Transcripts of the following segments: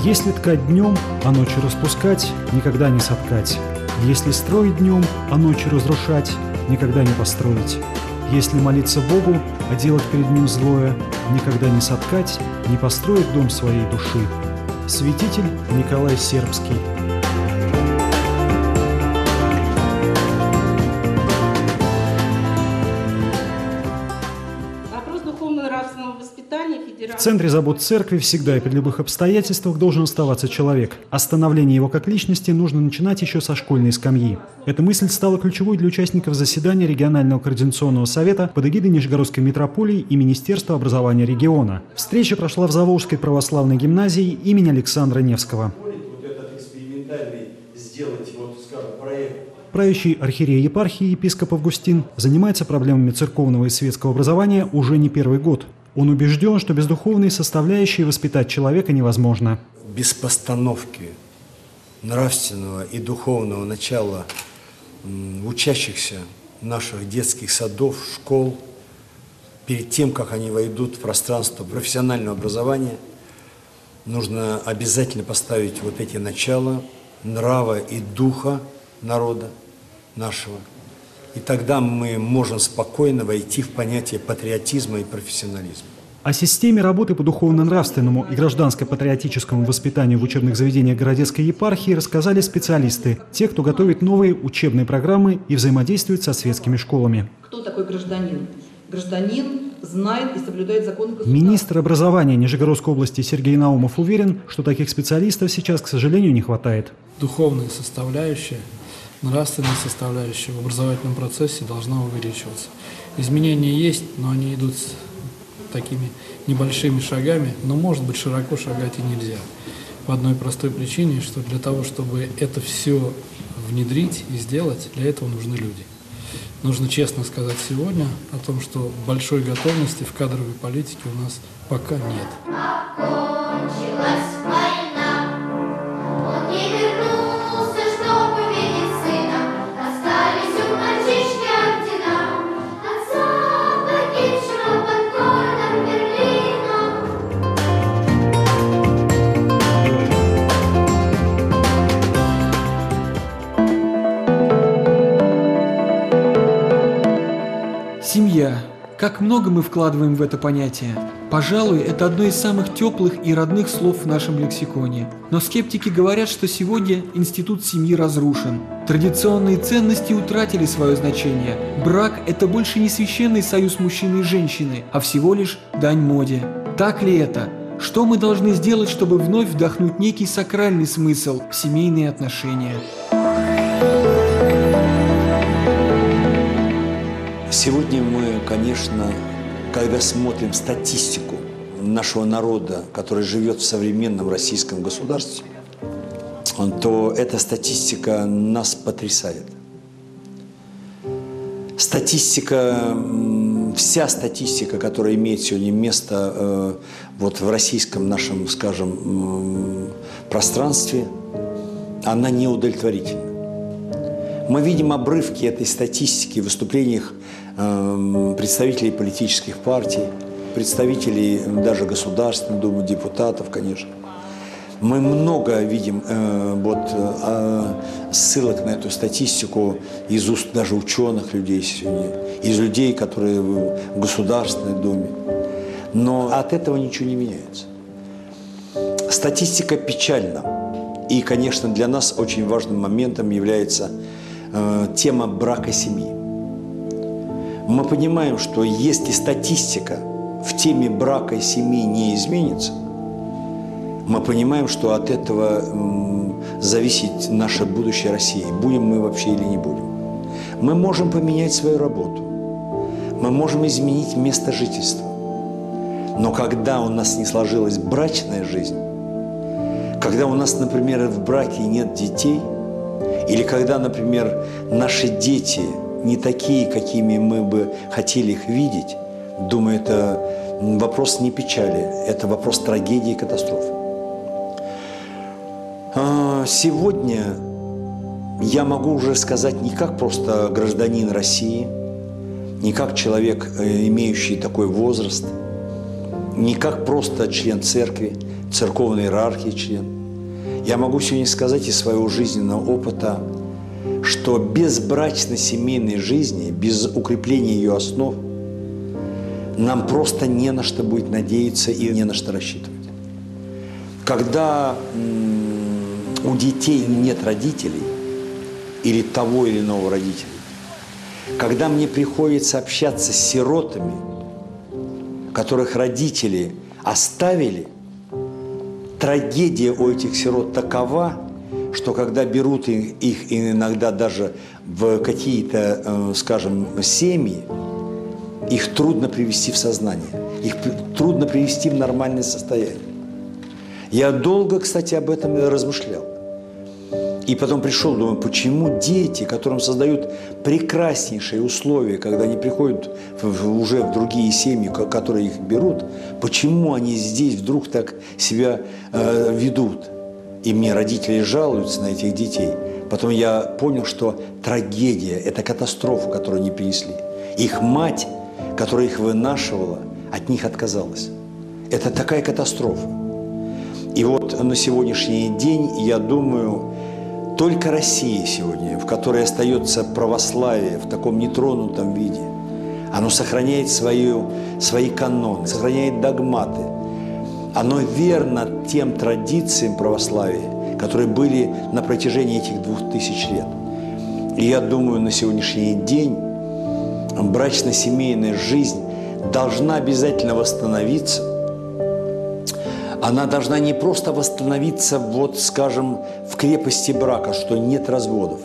Если ткать днем, а ночью распускать, никогда не соткать. Если строить днем, а ночью разрушать, никогда не построить. Если молиться Богу, а делать перед Ним злое, никогда не соткать, не построить дом своей души. Святитель Николай Сербский. В центре забот церкви всегда и при любых обстоятельствах должен оставаться человек. А становление его как личности нужно начинать еще со школьной скамьи. Эта мысль стала ключевой для участников заседания регионального координационного совета под эгидой Нижегородской митрополии и Министерства образования региона. Встреча прошла в Заволжской православной гимназии имени Александра Невского. Правящий архиерей епархии епископ Августин занимается проблемами церковного и светского образования уже не первый год. Он убежден, что без духовной составляющей воспитать человека невозможно. Без постановки нравственного и духовного начала учащихся наших детских садов, школ, перед тем, как они войдут в пространство профессионального образования, нужно обязательно поставить вот эти начала нрава и духа народа нашего. И тогда мы можем спокойно войти в понятие патриотизма и профессионализма. О системе работы по духовно-нравственному и гражданско-патриотическому воспитанию в учебных заведениях Городецкой епархии рассказали специалисты, те, кто готовит новые учебные программы и взаимодействует со светскими школами. Кто такой гражданин? Гражданин знает и соблюдает законы государства. Министр образования Нижегородской области Сергей Наумов уверен, что таких специалистов сейчас, к сожалению, не хватает. Духовная составляющая, нравственная составляющая в образовательном процессе должна увеличиваться. Изменения есть, но они идут такими небольшими шагами, но, может быть, широко шагать и нельзя. По одной простой причине, что для того, чтобы это все внедрить и сделать, для этого нужны люди. Нужно честно сказать сегодня о том, что большой готовности в кадровой политике у нас пока нет. Окончилась война, он не вернулся, чтобы видеть сына, остались у мальчишки ордена, отца погибшего под городом Берлином. Семья. Как много мы вкладываем в это понятие. Пожалуй, это одно из самых теплых и родных слов в нашем лексиконе. Но скептики говорят, что сегодня институт семьи разрушен. Традиционные ценности утратили свое значение. Брак – это больше не священный союз мужчины и женщины, а всего лишь дань моде. Так ли это? Что мы должны сделать, чтобы вновь вдохнуть некий сакральный смысл в семейные отношения? Сегодня мы, конечно, когда смотрим статистику нашего народа, который живет в современном российском государстве, то эта статистика нас потрясает. Статистика, вся статистика, которая имеет сегодня место вот в российском нашем, скажем, пространстве, она неудовлетворительна. Мы видим обрывки этой статистики в выступлениях представителей политических партий, представителей даже Государственной Думы, депутатов, конечно. Мы много видим ссылок на эту статистику из уст даже ученых людей сегодня, из людей, которые в Государственной Думе. Но от этого ничего не меняется. Статистика печальна. И, конечно, для нас очень важным моментом является тема брака семьи. Мы понимаем, что если статистика в теме брака и семьи не изменится, мы понимаем, что от этого зависит наше будущее России. Будем мы вообще или не будем. Мы можем поменять свою работу. Мы можем изменить место жительства. Но когда у нас не сложилась брачная жизнь, когда у нас, например, в браке нет детей, или когда, например, наши дети не такие, какими мы бы хотели их видеть, думаю, это вопрос не печали, это вопрос трагедии и катастрофы. Сегодня я могу уже сказать не как просто гражданин России, не как человек, имеющий такой возраст, не как просто член церкви, церковной иерархии член, Я могу сегодня сказать из своего жизненного опыта, что без брачной семейной жизни, без укрепления ее основ, нам просто не на что будет надеяться и не на что рассчитывать. Когда у детей нет родителей или того или иного родителя, когда мне приходится общаться с сиротами, которых родители оставили, трагедия у этих сирот такова, что когда берут их иногда даже в какие-то, скажем, семьи, их трудно привести в сознание, их трудно привести в нормальное состояние. Я долго, кстати, об этом размышлял. И потом пришел, думаю, почему дети, которым создают прекраснейшие условия, когда они приходят уже в другие семьи, которые их берут, почему они здесь вдруг так себя ведут? И мне родители жалуются на этих детей. Потом я понял, что трагедия – это катастрофа, которую они перенесли. Их мать, которая их вынашивала, от них отказалась. Это такая катастрофа. И вот на сегодняшний день, я думаю, только Россия сегодня, в которой остается православие в таком нетронутом виде, оно сохраняет свои каноны, сохраняет догматы. Оно верно тем традициям православия, которые были на протяжении этих 2000 лет. И я думаю, на сегодняшний день брачно-семейная жизнь должна обязательно восстановиться. Она должна не просто восстановиться, вот, скажем, в крепости брака, что нет разводов.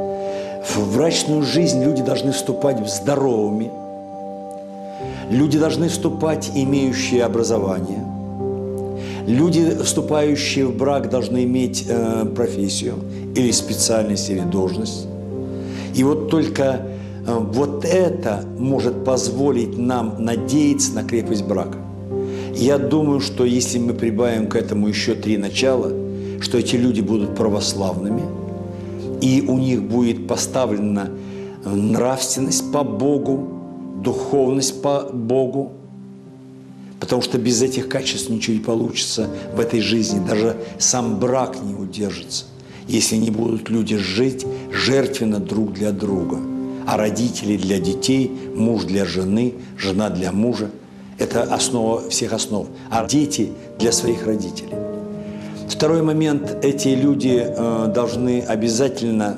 В брачную жизнь люди должны вступать здоровыми, люди должны вступать, имеющие образование, люди, вступающие в брак, должны иметь профессию или специальность, или должность. И вот только вот это может позволить нам надеяться на крепость брака. Я думаю, что если мы прибавим к этому еще 3 начала, что эти люди будут православными, и у них будет поставлена нравственность по Богу, духовность по Богу, потому что без этих качеств ничего не получится в этой жизни, даже сам брак не удержится, если не будут люди жить жертвенно друг для друга, а родители для детей, муж для жены, жена для мужа. Это основа всех основ. А дети для своих родителей. Второй момент. Эти люди должны обязательно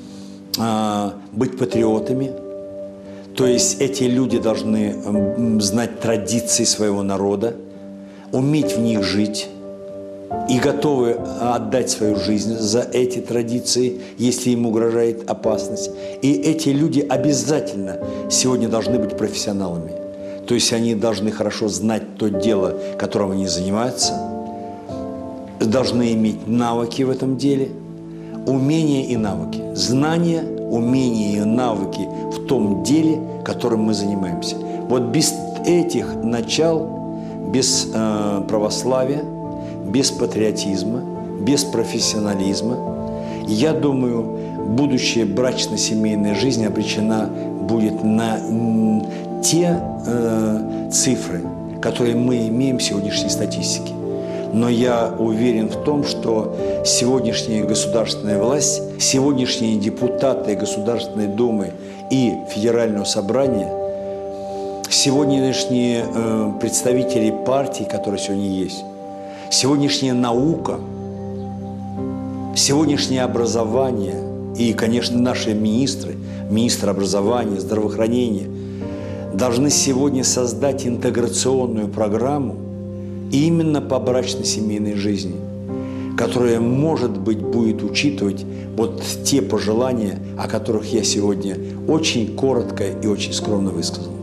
быть патриотами. То есть эти люди должны знать традиции своего народа, уметь в них жить и готовы отдать свою жизнь за эти традиции, если им угрожает опасность. И эти люди обязательно сегодня должны быть профессионалами. То есть они должны хорошо знать то дело, которым они занимаются, должны иметь навыки в этом деле, умения и навыки, знания, умения и навыки в том деле, которым мы занимаемся. Вот без этих начал, без православия, без патриотизма, без профессионализма, я думаю, будущая брачно-семейная жизнь обречена будет на те цифры, которые мы имеем в сегодняшней статистике. Но я уверен в том, что сегодняшняя государственная власть, сегодняшние депутаты Государственной Думы и Федерального собрания, сегодняшние представители партий, которые сегодня есть, сегодняшняя наука, сегодняшнее образование и, конечно, наши министры, министр образования, здравоохранения, должны сегодня создать интеграционную программу именно по брачно-семейной жизни, которая, может быть, будет учитывать вот те пожелания, о которых я сегодня очень коротко и очень скромно высказал.